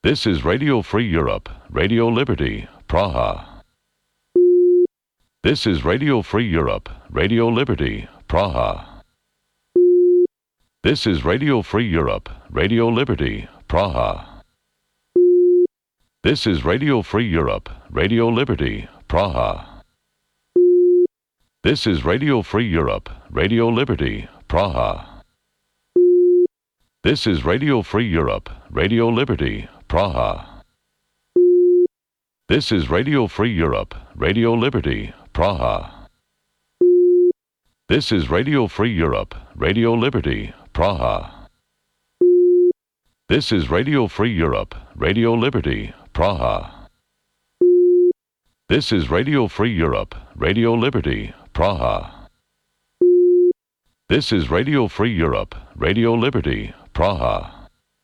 This is Radio Free Europe, Radio Liberty, Praha. This is Radio Free Europe, Radio Liberty, Praha. This is Radio Free Europe, Radio Liberty, Praha. This is Radio Free Europe, Radio Liberty, Praha. This is Radio Free Europe, Radio Liberty, Praha. This is Radio Free Europe, Radio Liberty, Praha. This is Radio Free Europe, Radio Liberty, Praha. This is Radio Free Europe, Radio Liberty, Praha. This is Radio Free Europe, Radio Liberty, Praha. This is Radio Free Europe, Radio Liberty, Praha. This is Radio Free Europe, Radio Liberty, Praha.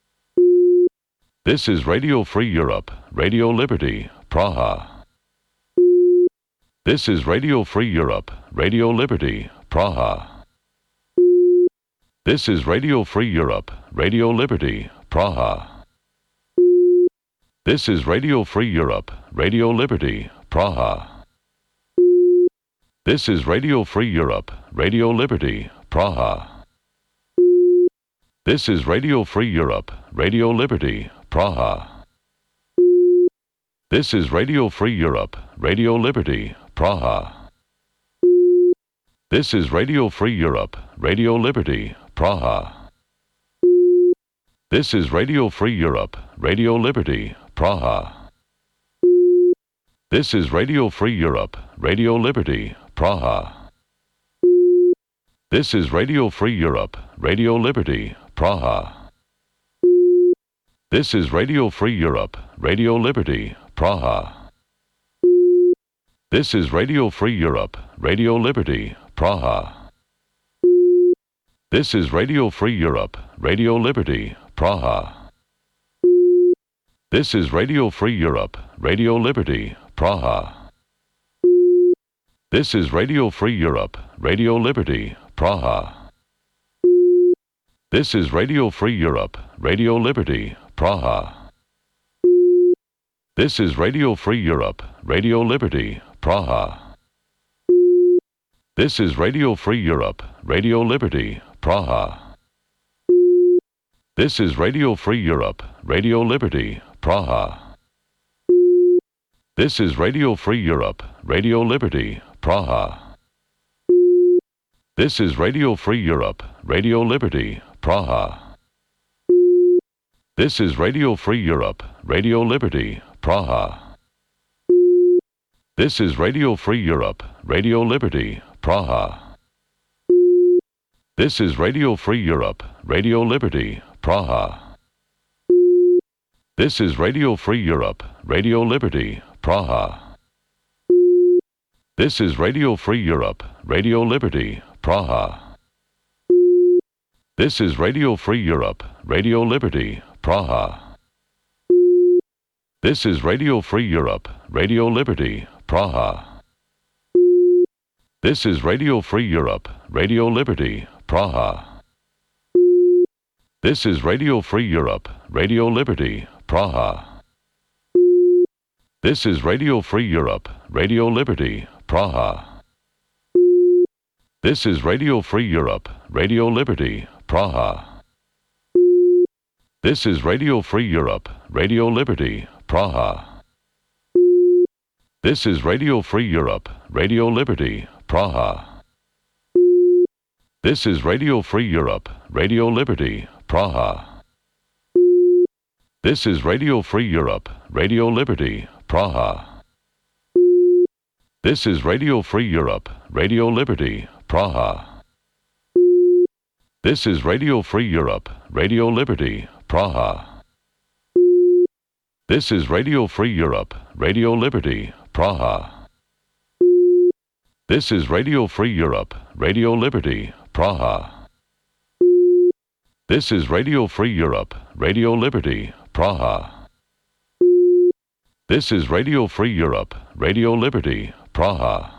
This is Radio Free Europe, Radio Liberty, Praha. This is Radio Free Europe, Radio Liberty, Praha. This is Radio Free Europe, Radio Liberty, Praha. This is Radio Free Europe, Radio Liberty, Praha. This is Radio Free Europe, Radio Liberty, Praha. This is Radio Free Europe, Radio Liberty, Praha. This is Radio Free Europe, Radio Liberty, Praha. This is Radio Free Europe, Radio Liberty, Praha. This is Radio Free Europe, Radio Liberty, Praha. This is Radio Free Europe, Radio Liberty, Praha. This is Radio Free Europe, Radio Liberty, Praha. This is Radio Free Europe, Radio Liberty, Praha. This is Radio Free Europe, Radio Liberty, Praha. This is Radio Free Europe, Radio Liberty, Praha. This is Radio Free Europe, Radio Liberty, Praha. This is Radio Free Europe, Radio Liberty, Praha. This is Radio Free Europe, Radio Liberty, Praha. This is Radio Free Europe, Radio Liberty, Praha. This is Radio Free Europe, Radio Liberty, Praha. This is Radio Free Europe, Radio Liberty, Praha. This is Radio Free Europe, Radio Liberty, Praha. This is Radio Free Europe, Radio Liberty, Praha. This is Radio Free Europe, Radio Liberty, Praha. This is Radio Free Europe, Radio Liberty, Praha. This is Radio Free Europe, Radio Liberty, Praha. This is Radio Free Europe, Radio Liberty, Praha. This is Radio Free Europe, Radio Liberty, Praha. This is Radio Free Europe, Radio Liberty, Praha. This is Radio Free Europe, Radio Liberty, Praha. This is Radio Free Europe, Radio Liberty, Praha. This is Radio Free Europe, Radio Liberty, Praha. This is Radio Free Europe, Radio Liberty, Praha. This is Radio Free Europe, Radio Liberty, Praha. This is Radio Free Europe, Radio Liberty, Praha. This is Radio Free Europe, Radio Liberty, Praha. This is Radio Free Europe, Radio Liberty, Praha. This is Radio Free Europe, Radio Liberty, Praha. This is Radio Free Europe, Radio Liberty, Praha. This is Radio Free Europe, Radio Liberty, Praha. This is Radio Free Europe, Radio Liberty, Praha. This is Radio Free Europe, Radio Liberty, Praha. This is Radio Free Europe, Radio Liberty, Praha. This is Radio Free Europe, Radio Liberty, Praha.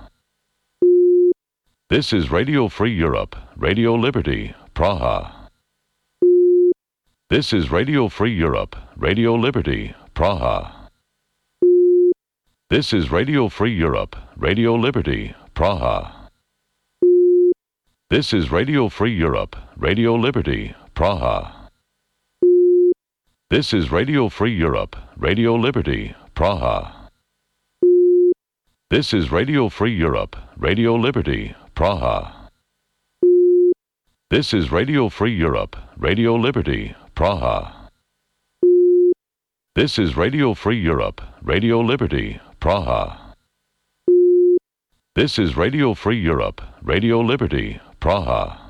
This is Radio Free Europe, Radio Liberty, Praha. This is Radio Free Europe, Radio Liberty, Praha. This is Radio Free Europe, Radio Liberty, Praha. This is Radio Free Europe, Radio Liberty, Praha. This is Radio Free Europe, Radio Liberty, Praha. This is Radio Free Europe, Radio Liberty, Praha. This is Radio Free Europe, Radio Liberty, Praha. This is Radio Free Europe, Radio Liberty, Praha. This is Radio Free Europe, Radio Liberty, Praha.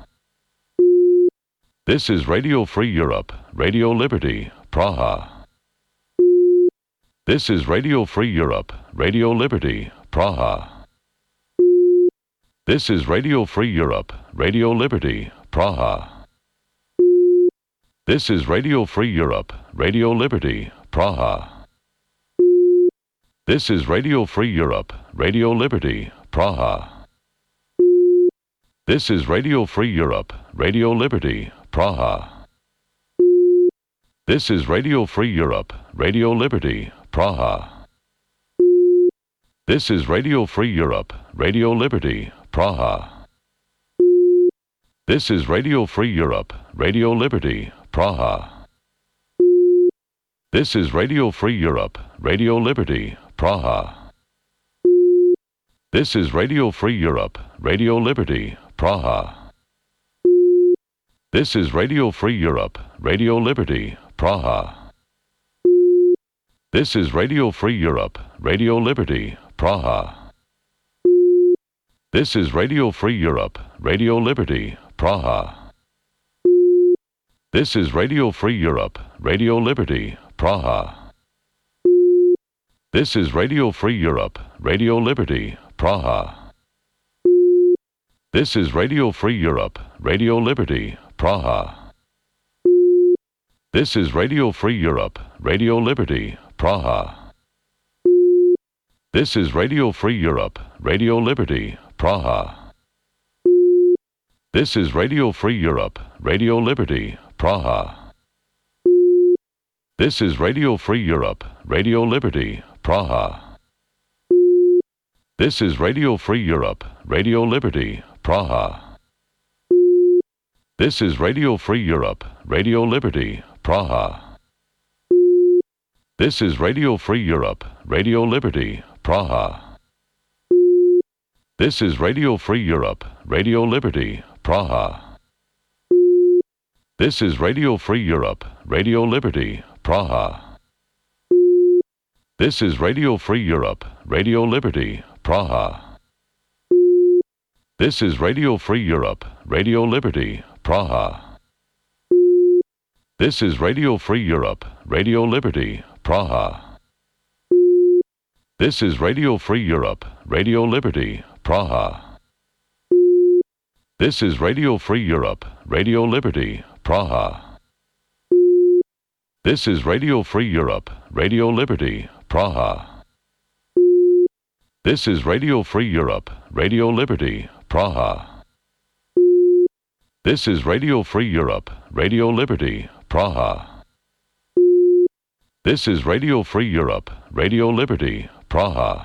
This is Radio Free Europe, Radio Liberty, Praha. This is Radio Free Europe, Radio Liberty, Praha. This is Radio Free Europe, Radio Liberty, Praha. This is Radio Free Europe, Radio Liberty, Praha. This is Radio Free Europe, Radio Liberty, Praha. This is Radio Free Europe, Radio Liberty, Praha. This is Radio Free Europe, Radio Liberty, Praha. This is Radio Free Europe, Radio Liberty, Praha. This is Radio Free Europe, Radio Liberty, Praha. This is Radio Free Europe, Radio Liberty, Praha. This is Radio Free Europe, Radio Liberty, Praha. This is Radio Free Europe, Radio Liberty, Praha. This is Radio Free Europe, Radio Liberty, Praha. This is Radio Free Europe, Radio Liberty, Praha. This is Radio Free Europe, Radio Liberty, Praha. This is Radio Free Europe, Radio Liberty, Praha. This is Radio Free Europe, Radio Liberty, Praha. This is Radio Free Europe, Radio Liberty, Praha. This is Radio Free Europe, Radio Liberty, Praha. This is Radio Free Europe, Radio Liberty, Praha. This is Radio Free Europe, Radio Liberty, Praha. This is Radio Free Europe, Radio Liberty, Praha. This is Radio Free Europe, Radio Liberty, Praha. This is Radio Free Europe, Radio Liberty, Praha. This is Radio Free Europe, Radio Liberty, Praha. This is Radio Free Europe, Radio Liberty, Praha. This is Radio Free Europe, Radio Liberty, Praha. This is Radio Free Europe, Radio Liberty, Praha. This is Radio Free Europe, Radio Liberty, Praha. This is Radio Free Europe, Radio Liberty, Praha. This is Radio Free Europe, Radio Liberty, Praha. This is Radio Free Europe, Radio Liberty, Praha. This is Radio Free Europe, Radio Liberty, Praha. This is Radio Free Europe, Radio Liberty, Praha. This is Radio Free Europe, Radio Liberty, Praha.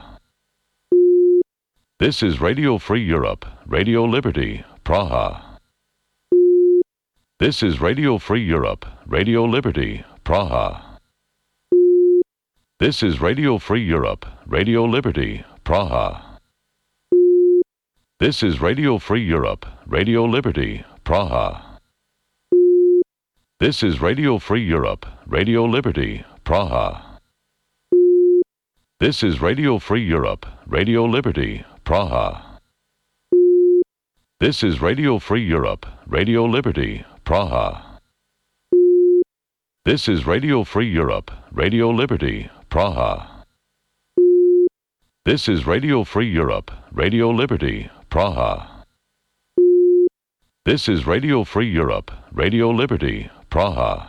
This is Radio Free Europe, Radio Liberty, Praha. This is Radio Free Europe, Radio Liberty, Praha. This is Radio Free Europe, Radio Liberty, Praha. This is Radio Free Europe, Radio Liberty, Praha. This is Radio Free Europe, Radio Liberty, Praha. This is Radio Free Europe, Radio Liberty, Praha. This is Radio Free Europe, Radio Liberty, Praha. This is Radio Free Europe, Radio Liberty, Praha. This is Radio Free Europe, Radio Liberty, Praha. This is Radio Free Europe, Radio Liberty, Praha.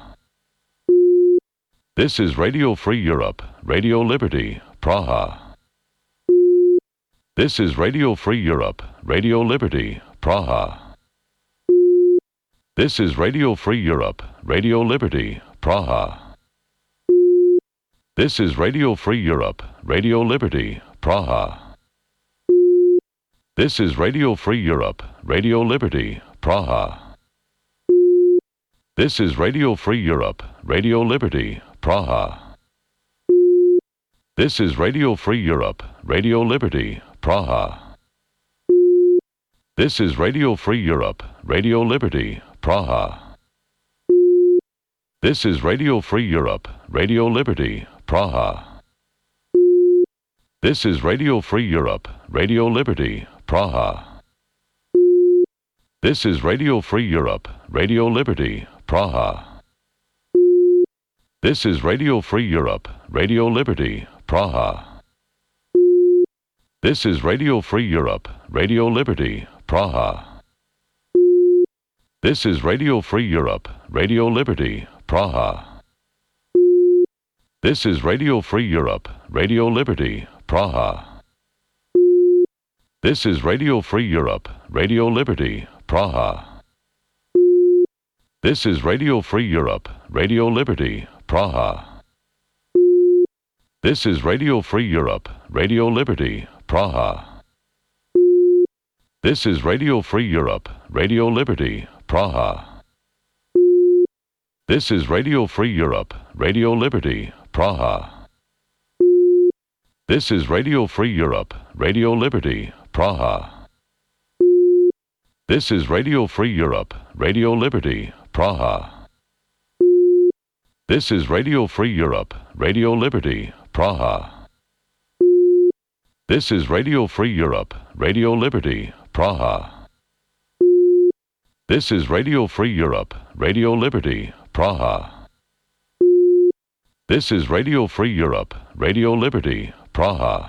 This is Radio Free Europe, Radio Liberty, Praha. This is Radio Free Europe, Radio Liberty, Praha. This is Radio Free Europe, Radio Liberty, Praha. This is Radio Free Europe, Radio Liberty, Praha. This is Radio Free Europe, Radio Liberty, Praha. This is Radio Free Europe, Radio Liberty, Praha. This is Radio Free Europe, Radio Liberty, Praha. This is Radio Free Europe, Radio Liberty, Praha. This is Radio Free Europe, Radio Liberty, Praha. This is Radio Free Europe, Radio Liberty, Praha. This is Radio Free Europe, Radio Liberty, Praha. This is Radio Free Europe, Radio Liberty, Praha. This is Radio Free Europe, Radio Liberty, Praha. This is Radio Free Europe, Radio Liberty, Praha. This is Radio Free Europe, Radio Liberty, Praha. This is Radio Free Europe, Radio Liberty, Praha. This is Radio Free Europe, Radio Liberty, Praha. This is Radio Free Europe, Radio Liberty, Praha. This is Radio Free Europe, Radio Liberty, Praha. This is Radio Free Europe, Radio Liberty, Praha. This is Radio Free Europe, Radio Liberty, Praha. This is Radio Free Europe, Radio Liberty, Praha. This is Radio Free Europe, Radio Liberty, Praha. This is Radio Free Europe, Radio Liberty, Praha. This is Radio Free Europe, Radio Liberty, Praha. This is Radio Free Europe, Radio Liberty, Praha.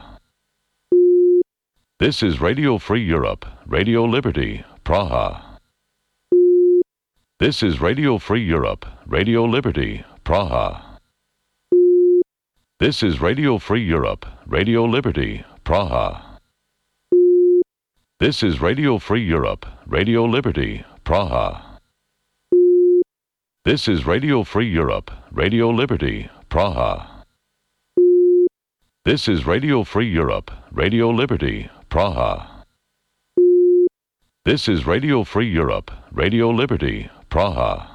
This is Radio Free Europe, Radio Liberty, Praha. This is Radio Free Europe, Radio Liberty, Praha. This is Radio Free Europe, Radio Liberty, Praha. This is Radio Free Europe, Radio Liberty, Praha. This is Radio Free Europe, Radio Liberty, Praha. This is Radio Free Europe, Radio Liberty, Praha. This is Radio Free Europe, Radio Liberty, Praha.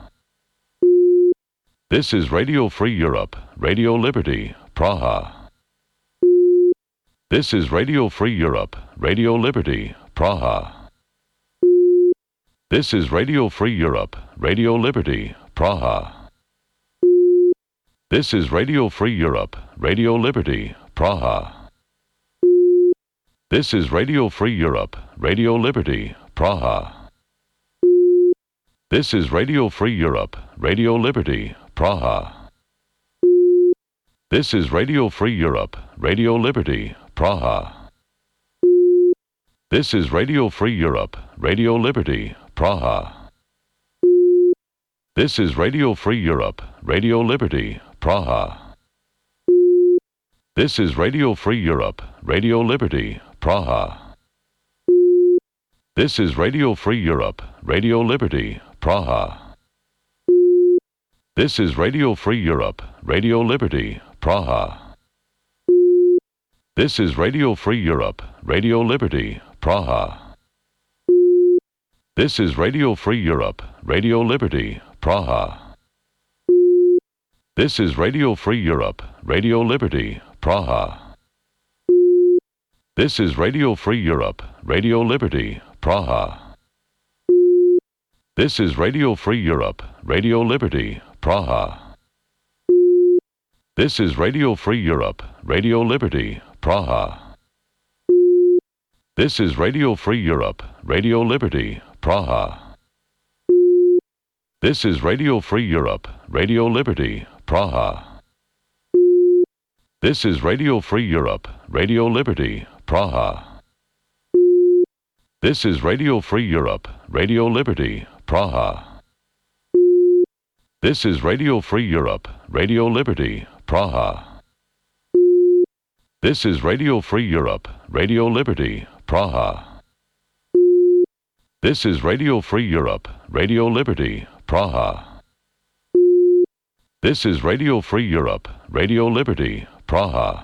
This is Radio Free Europe, Radio Liberty, Praha. This is Radio Free Europe, Radio Liberty, Praha. This is Radio Free Europe, Radio Liberty, Praha. This is Radio Free Europe, Radio Liberty, Praha. This is Radio Free Europe, Radio Liberty, Praha. This is Radio Free Europe, Radio Liberty, Praha. This is Radio Free Europe, Radio Liberty, Praha. This is Radio Free Europe, Radio Liberty, Praha. This is Radio Free Europe, Radio Liberty, Praha. This is Radio Free Europe, Radio Liberty, Praha. This is Radio Free Europe, Radio Liberty, Praha. This is Radio Free Europe, Radio Liberty, Praha. This is Radio Free Europe, Radio Liberty, Praha. This is Radio Free Europe, Radio Liberty, Praha. This is Radio Free Europe, Radio Liberty, Praha. This is Radio Free Europe, Radio Liberty, Praha. This is Radio Free Europe, Radio Liberty, Praha. This is Radio Free Europe, Radio Liberty, Praha. This is Radio Free Europe, Radio Liberty, Praha. This is Radio Free Europe, Radio Liberty, Praha. This is Radio Free Europe, Radio Liberty, Praha. This is Radio Free Europe, Radio Liberty, Praha. This is Radio Free Europe, Radio Liberty, Praha. This is Radio Free Europe, Radio Liberty, Praha. This is Radio Free Europe, Radio Liberty, Praha. This is Radio Free Europe, Radio Liberty, Praha.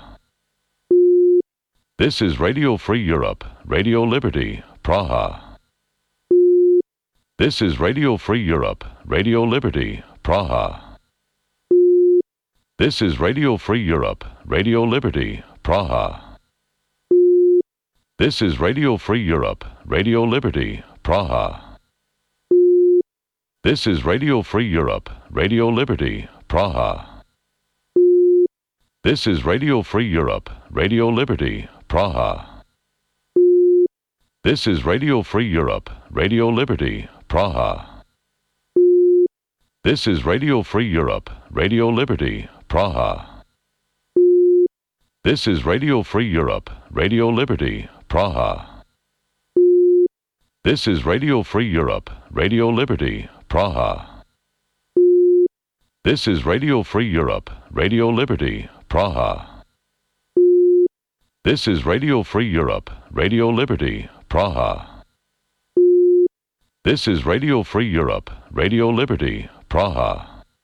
This is Radio Free Europe, Radio Liberty, Praha. This is Radio Free Europe, Radio Liberty, Praha. This is Radio Free Europe, Radio Liberty, Praha. This is Radio Free Europe, Radio Liberty, Praha. This is Radio Free Europe, Radio Liberty, Praha. This is Radio Free Europe, Radio Liberty, Praha. This is Radio Free Europe, Radio Liberty, Praha. This is Radio Free Europe, Radio Liberty, Praha. This is Radio Free Europe, Radio Liberty, Praha. This is Radio Free Europe, Radio Liberty, Praha. This is Radio Free Europe, Radio Liberty, Praha. This is Radio Free Europe, Radio Liberty, Praha. This is Radio Free Europe, Radio Liberty, Praha.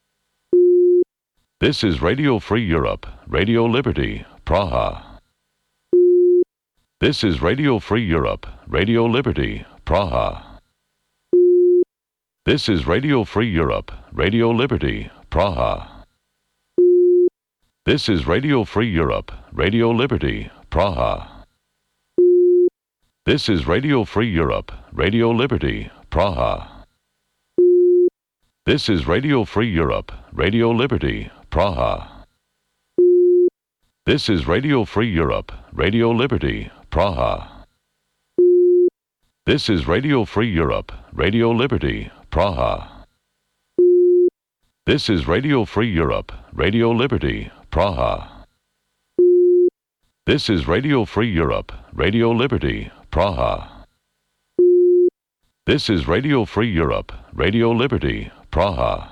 This is Radio Free Europe, Radio Liberty, Praha. This is Radio Free Europe, Radio Liberty, Praha. This is Radio Free Europe, Radio Liberty, Praha. This is Radio Free Europe, Radio Liberty, Praha. This is Radio Free Europe, Radio Liberty, Praha. This is Radio Free Europe, Radio Liberty, Praha. This is Radio Free Europe, Radio Liberty, Praha. This is Radio Free Europe, Radio Liberty, Praha. This is Radio Free Europe, Radio Liberty, Praha. This is Radio Free Europe, Radio Liberty, Praha. This is Radio Free Europe, Radio Liberty, Praha.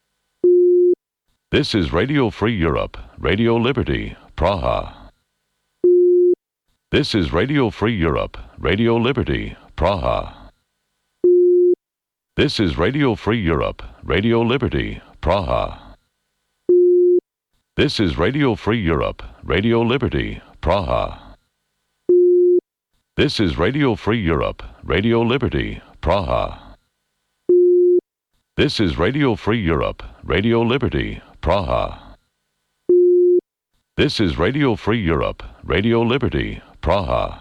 This is Radio Free Europe, Radio Liberty, Praha. This is Radio Free Europe, Radio Liberty, Praha. This is Radio Free Europe, Radio Liberty, Praha. This is Radio Free Europe, Radio Liberty, Praha. This is Radio Free Europe, Radio Liberty, Praha. This is Radio Free Europe, Radio Liberty, Praha. This is Radio Free Europe, Radio Liberty, Praha.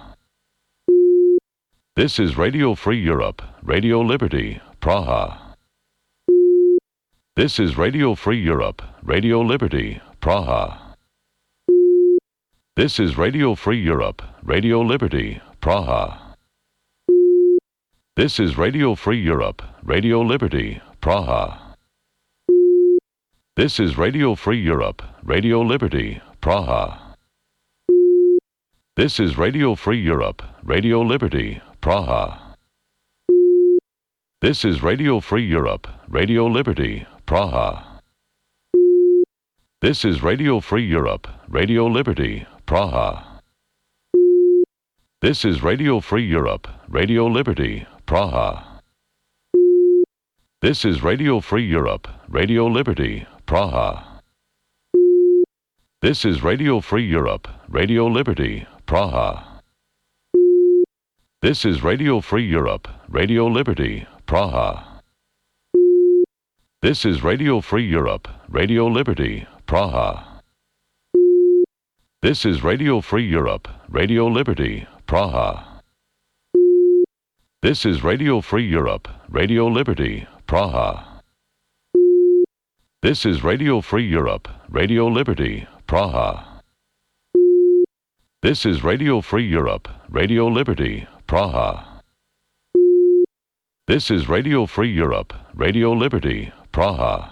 This is Radio Free Europe, Radio Liberty, Praha. This is Radio Free Europe, Radio Liberty, Praha. This is Radio Free Europe, Radio Liberty, Praha. This is Radio Free Europe, Radio Liberty, Praha. This is Radio Free Europe, Radio Liberty, Praha. This is Radio Free Europe, Radio Liberty, Praha. This is Radio Free Europe, Radio Liberty, Praha. This is Radio Free Europe, Radio Liberty, Praha. This is Radio Free Europe, Radio Liberty, Praha. This is Radio Free Europe, Radio Liberty, Praha. This is Radio Free Europe, Radio Liberty, Praha. This is Radio Free Europe, Radio Liberty, Praha. This is Radio Free Europe, Radio Liberty, Praha. This is Radio Free Europe, Radio Liberty, Praha. This is Radio Free Europe, Radio Liberty, Praha. This is Radio Free Europe, Radio Liberty, Praha. This is Radio Free Europe, Radio Liberty, Praha. This is Radio Free Europe, Radio Liberty, Praha.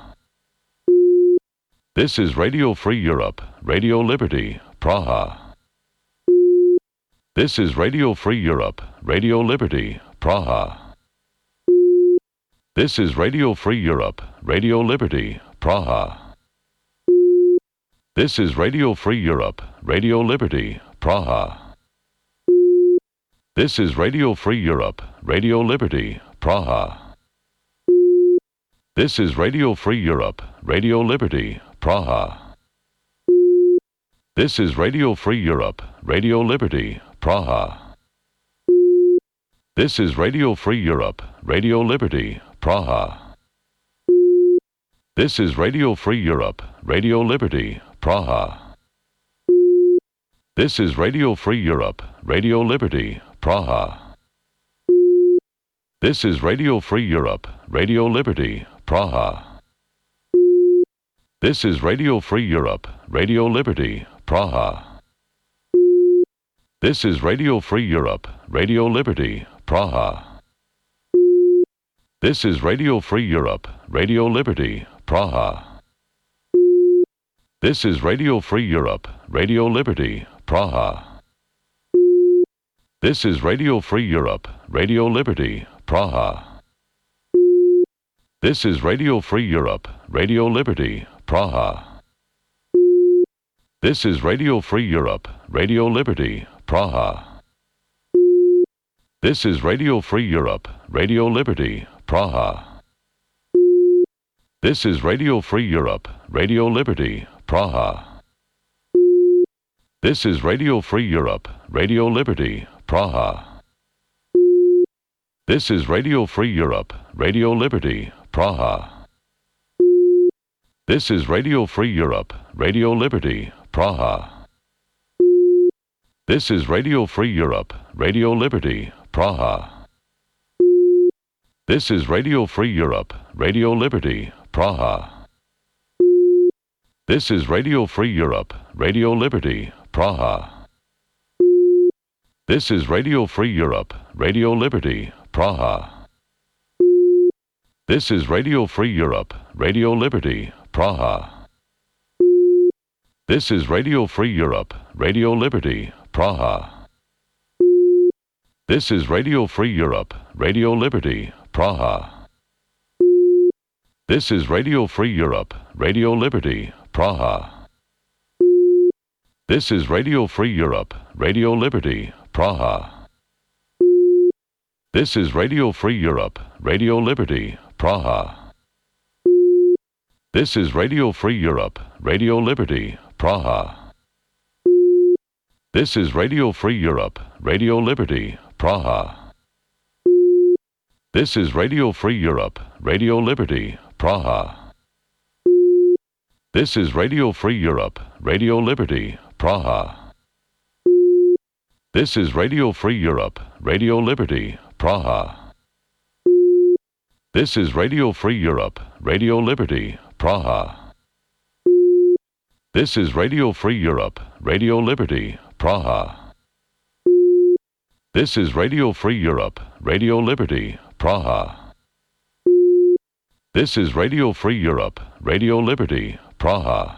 This is Radio Free Europe, Radio Liberty, Praha. This is Radio Free Europe, Radio Liberty, Praha. This is Radio Free Europe, Radio Liberty, Praha. This is Radio Free Europe, Radio Liberty, Praha. This is Radio Free Europe, Radio Liberty, Praha. This is Radio Free Europe, Radio Liberty, Praha. This is Radio Free Europe, Radio Liberty, Praha. This is Radio Free Europe, Radio Liberty, Praha. This is Radio Free Europe, Radio Liberty, Praha. This is Radio Free Europe, Radio Liberty, Praha. This is Radio Free Europe, Radio Liberty, Praha. This is Radio Free Europe, Radio Liberty, Praha. This is Radio Free Europe, Radio Liberty, Praha. This is Radio Free Europe, Radio Liberty, Praha. This is Radio Free Europe, Radio Liberty, Praha. This is Radio Free Europe, Radio Liberty, Praha. This is Radio Free Europe, Radio Liberty, Praha. This is Radio Free Europe, Radio Liberty, Praha. This is Radio Free Europe, Radio Liberty, Praha. This is Radio Free Europe, Radio Liberty, Praha. This is Radio Free Europe, Radio Liberty, Praha. This is Radio Free Europe, Radio Liberty, Praha. This is Radio Free Europe, Radio Liberty, Praha. This is Radio Free Europe, Radio Liberty, Praha. This is Radio Free Europe, Radio Liberty, Praha. This is Radio Free Europe, Radio Liberty, Praha. This is Radio Free Europe, Radio Liberty, Praha. This is Radio Free Europe, Radio Liberty, Praha. This is Radio Free Europe, Radio Liberty, Praha. This is Radio Free Europe, Radio Liberty, Praha. This is Radio Free Europe, Radio Liberty, Praha. This is Radio Free Europe, Radio Liberty, Praha. This is Radio Free Europe, Radio Liberty, Praha. This is Radio Free Europe, Radio Liberty, Praha. This is Radio Free Europe, Radio Liberty, Praha. This is Radio Free Europe, Radio Liberty, Praha. This is Radio Free Europe, Radio Liberty, Praha. This is Radio Free Europe, Radio Liberty, Praha. This is Radio Free Europe, Radio Liberty, Praha. This is Radio Free Europe, Radio Liberty, Praha. This is Radio Free Europe, Radio Liberty, Praha. This is Radio Free Europe, Radio Liberty, Praha.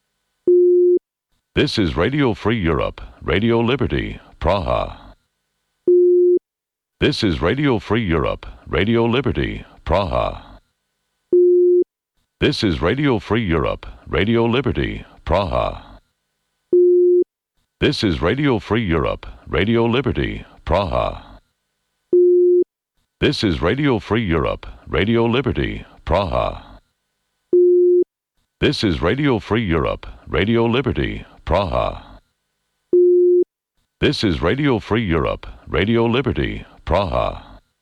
This is Radio Free Europe, Radio Liberty, Praha. This is Radio Free Europe, Radio Liberty, Praha. This is Radio Free Europe, Radio Liberty, Praha. This is Radio Free Europe, Radio Liberty, Praha. This is Radio Free Europe, Radio Liberty, Praha. This is Radio Free Europe, Radio Liberty, Praha. This is Radio Free Europe, Radio Liberty, Praha.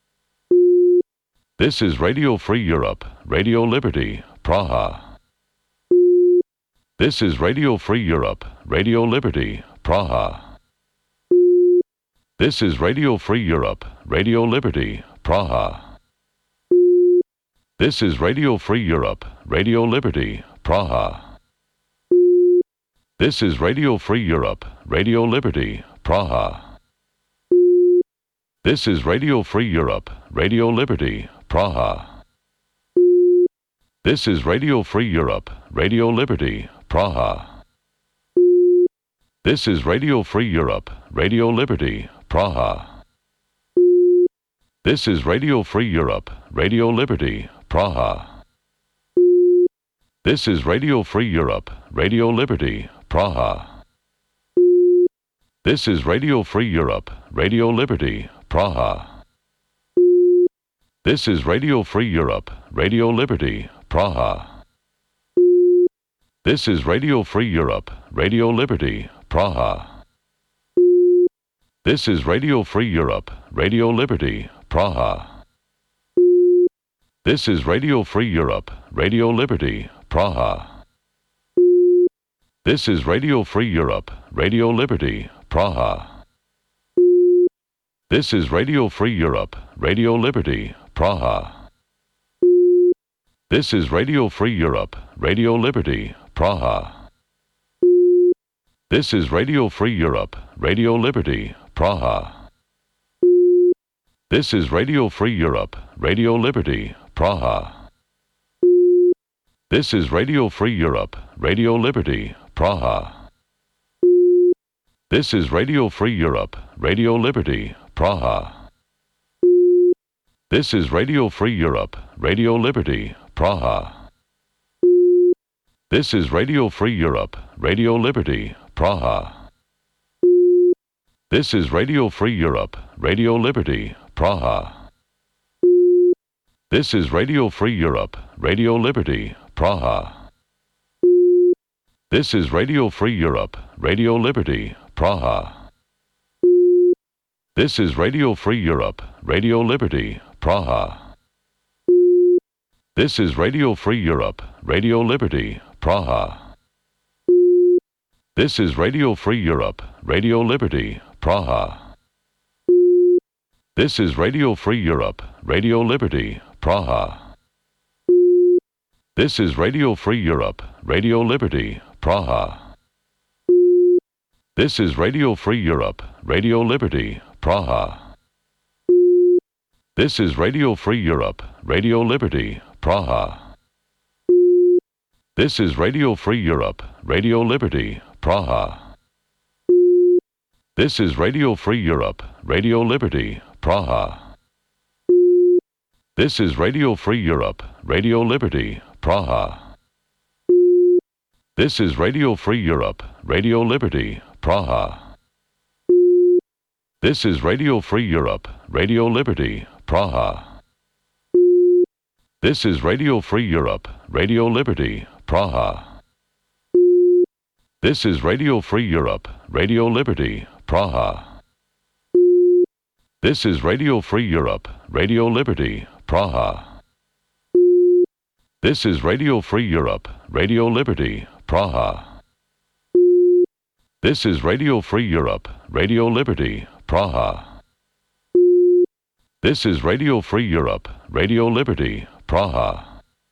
This is Radio Free Europe, Radio Liberty, Praha. This is Radio Free Europe, Radio Liberty, Praha. This is Radio Free Europe, Radio Liberty, Praha. This is Radio Free Europe, Radio Liberty, Praha. This is Radio Free Europe, Radio Liberty, Praha. This is Radio Free Europe, Radio Liberty, Praha. This is Radio Free Europe, Radio Liberty, Praha. This is Radio Free Europe, Radio Liberty, Praha. This is Radio Free Europe, Radio Liberty, Praha. This is Radio Free Europe, Radio Liberty, Praha. This is Radio Free Europe, Radio Liberty, Praha. This is Radio Free Europe, Radio Liberty, Praha. This is Radio Free Europe, Radio Liberty, Praha. This is Radio Free Europe, Radio Liberty, Praha. This is Radio Free Europe, Radio Liberty, Praha. This is Radio Free Europe, Radio Liberty, Praha. This is Radio Free Europe, Radio Liberty, Praha. This is Radio Free Europe, Radio Liberty, Praha. This is Radio Free Europe, Radio Liberty, Praha. This is Radio Free Europe, Radio Liberty, Praha. This is Radio Free Europe, Radio Liberty, Praha. This is Radio Free Europe, Radio Liberty, Praha. This is Radio Free Europe, Radio Liberty, Praha. This is Radio Free Europe, Radio Liberty, Praha. This is Radio Free Europe, Radio Liberty, Praha. This is Radio Free Europe, Radio Liberty, Praha. This is Radio Free Europe, Radio Liberty, Praha. This is Radio Free Europe, Radio Liberty, Praha. This is Radio Free Europe, Radio Liberty, Praha. This is Radio Free Europe, Radio Liberty, Praha. This is Radio Free Europe, Radio Liberty, Praha. This is Radio Free Europe, Radio Liberty, Praha. This is Radio Free Europe, Radio Liberty, Praha. This is Radio Free Europe, Radio Liberty, Praha. This is Radio Free Europe, Radio Liberty, Praha. This is Radio Free Europe, Radio Liberty, Praha. This is Radio Free Europe, Radio Liberty, Praha. This is Radio Free Europe, Radio Liberty, Praha. This is Radio Free Europe, Radio Liberty, Praha. This is Radio Free Europe, Radio Liberty, Praha. This is Radio Free Europe, Radio Liberty, Praha. This is Radio Free Europe, Radio Liberty, Praha. This is Radio Free Europe, Radio Liberty, Praha. This is Radio Free Europe, Radio Liberty, Praha. This is Radio Free Europe, Radio Liberty, Praha.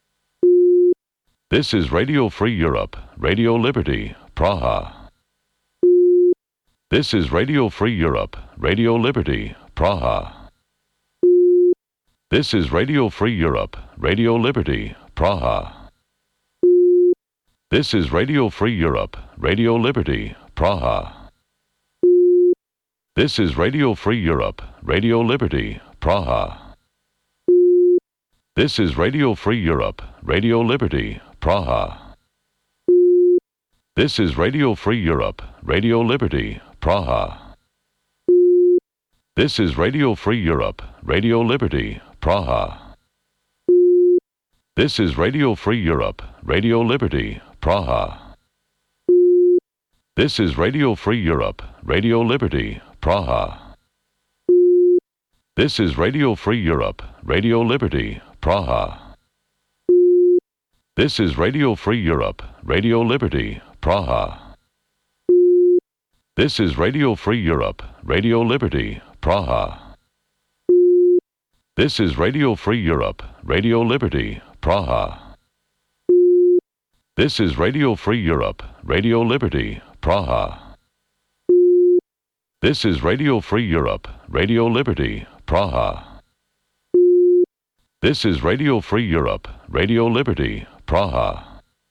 This is Radio Free Europe, Radio Liberty, Praha. This is Radio Free Europe, Radio Liberty, Praha. This is Radio Free Europe, Radio Liberty, Praha. This is Radio Free Europe, Radio Liberty, Praha. This is Radio Free Europe, Radio Liberty, Praha. This is Radio Free Europe, Radio Liberty, Praha. This is Radio Free Europe, Radio Liberty, Praha. This is Radio Free Europe, Radio Liberty, Praha. This is Radio Free Europe, Radio Liberty, Praha. This is Radio Free Europe, Radio Liberty, Praha. This is Radio Free Europe, Radio Liberty, Praha. This is Radio Free Europe, Radio Liberty, Praha. This is Radio Free Europe, Radio Liberty, Praha. This is Radio Free Europe, Radio Liberty, Praha. This is Radio Free Europe, Radio Liberty, Praha. This is Radio Free Europe, Radio Liberty, Praha. This is Radio Free Europe, Radio Liberty, Praha.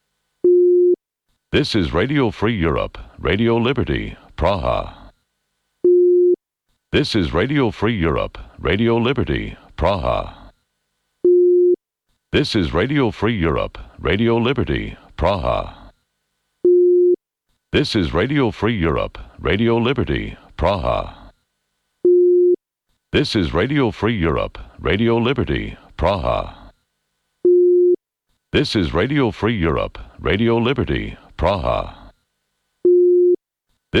This is Radio Free Europe, Radio Liberty, Praha. This is Radio Free Europe, Radio Liberty, Praha. This is Radio Free Europe, Radio Liberty, Praha. This is Radio Free Europe, Radio Liberty, Praha. This is Radio Free Europe, Radio Liberty, Praha. This is Radio Free Europe, Radio Liberty, Praha.